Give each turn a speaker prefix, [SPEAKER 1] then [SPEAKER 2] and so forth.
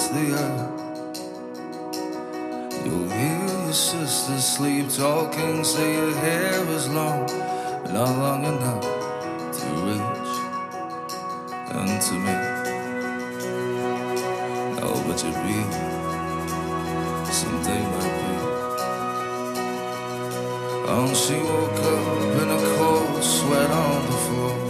[SPEAKER 1] across the earth. You'll hear your sister sleep talking, say your hair is long, but not long enough to reach into me. Oh, but you'd be something like me. Oh, she woke up in a cold sweat on the floor.